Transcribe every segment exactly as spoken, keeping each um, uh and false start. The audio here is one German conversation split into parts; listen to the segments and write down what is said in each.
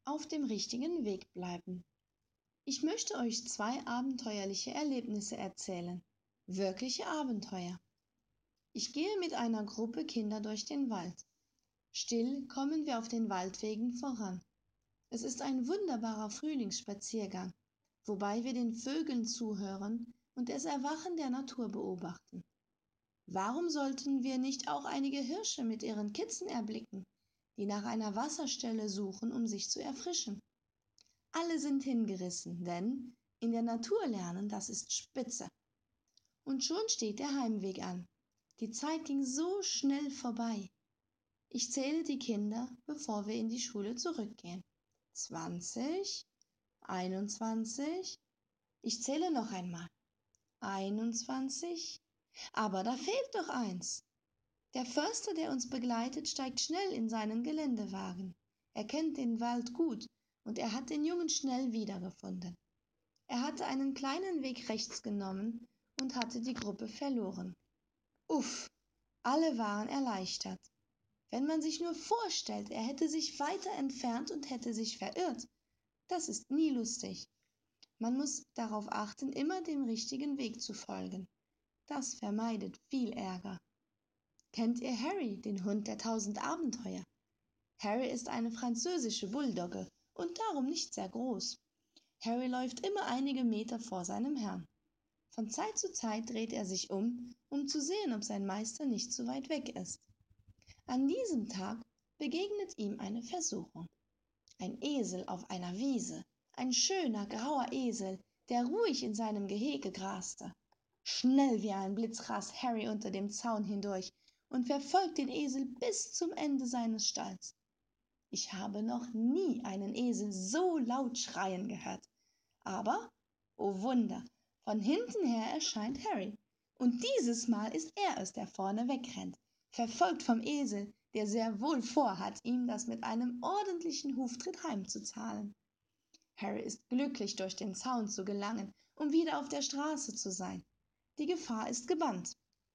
Auf dem richtigen Weg bleiben. Ich möchte euch zwei abenteuerliche Erlebnisse erzählen. Wirkliche Abenteuer. Ich gehe mit einer Gruppe Kinder durch den Wald. Still kommen wir auf den Waldwegen voran. Es ist ein wunderbarer Frühlingsspaziergang, wobei wir den Vögeln zuhören und das Erwachen der Natur beobachten. Warum sollten wir nicht auch einige Hirsche mit ihren Kitzen erblicken, die nach einer Wasserstelle suchen, um sich zu erfrischen? Alle sind hingerissen, denn in der Natur lernen, das ist spitze. Und schon steht der Heimweg an. Die Zeit ging so schnell vorbei. Ich zähle die Kinder, bevor wir in die Schule zurückgehen. Zwanzig, einundzwanzig, ich zähle noch einmal. Einundzwanzig, aber da fehlt doch eins. Der Förster, der uns begleitet, steigt schnell in seinen Geländewagen. Er kennt den Wald gut und er hat den Jungen schnell wiedergefunden. Er hatte einen kleinen Weg rechts genommen und hatte die Gruppe verloren. Uff, alle waren erleichtert. Wenn man sich nur vorstellt, er hätte sich weiter entfernt und hätte sich verirrt, das ist nie lustig. Man muss darauf achten, immer dem richtigen Weg zu folgen. Das vermeidet viel Ärger. Kennt ihr Harry, den Hund der tausend Abenteuer? Harry ist eine französische Bulldogge und darum nicht sehr groß. Harry läuft immer einige Meter vor seinem Herrn. Von Zeit zu Zeit dreht er sich um, um zu sehen, ob sein Meister nicht zu weit weg ist. An diesem Tag begegnet ihm eine Versuchung. Ein Esel auf einer Wiese, ein schöner grauer Esel, der ruhig in seinem Gehege graste. Schnell wie ein Blitz rast Harry unter dem Zaun hindurch und verfolgt den Esel bis zum Ende seines Stalls. Ich habe noch nie einen Esel so laut schreien gehört. Aber, oh Wunder, von hinten her erscheint Harry. Und dieses Mal ist er es, der vorne wegrennt, verfolgt vom Esel, der sehr wohl vorhat, ihm das mit einem ordentlichen Huftritt heimzuzahlen. Harry ist glücklich, durch den Zaun zu gelangen, um wieder auf der Straße zu sein. Die Gefahr ist gebannt.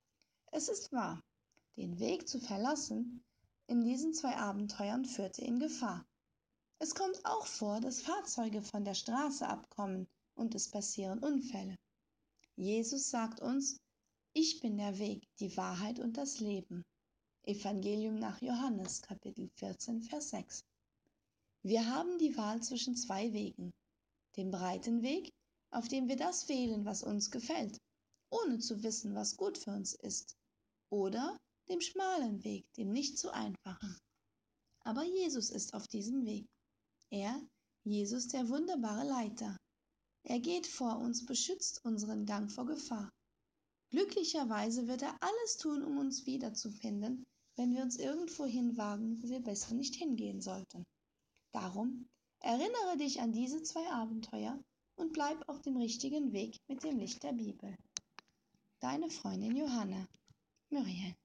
Es ist wahr, den Weg zu verlassen in diesen zwei Abenteuern führte in Gefahr. Es kommt auch vor, dass Fahrzeuge von der Straße abkommen und es passieren Unfälle. Jesus sagt uns, ich bin der Weg, die Wahrheit und das Leben. Evangelium nach Johannes, Kapitel vierzehn, Vers sechs. Wir haben die Wahl zwischen zwei Wegen. Dem breiten Weg, auf dem wir das wählen, was uns gefällt, ohne zu wissen, was gut für uns ist. Oder dem schmalen Weg, dem nicht so einfachen. Aber Jesus ist auf diesem Weg. Er, Jesus, der wunderbare Leiter. Er geht vor uns, beschützt unseren Gang vor Gefahr. Glücklicherweise wird er alles tun, um uns wiederzufinden, wenn wir uns irgendwo hinwagen, wo wir besser nicht hingehen sollten. Darum erinnere dich an diese zwei Abenteuer und bleib auf dem richtigen Weg mit dem Licht der Bibel. Deine Freundin Johanna. Muriel.